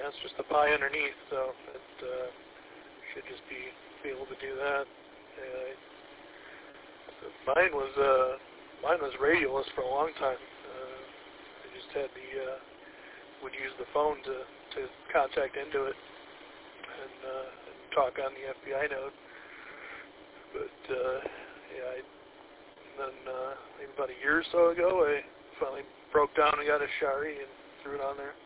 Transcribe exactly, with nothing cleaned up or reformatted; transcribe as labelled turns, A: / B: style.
A: Yeah, it's just the Pi underneath, so it uh, should just be be able to do that. Uh, so mine was uh, mine was radioless for a long time. Uh, I just had the uh, would use the phone to, to contact into it and, uh, and talk on the F B I node. But uh, yeah, I, and then uh, maybe about a year or so ago, I finally broke down and got a Shari and threw it on there.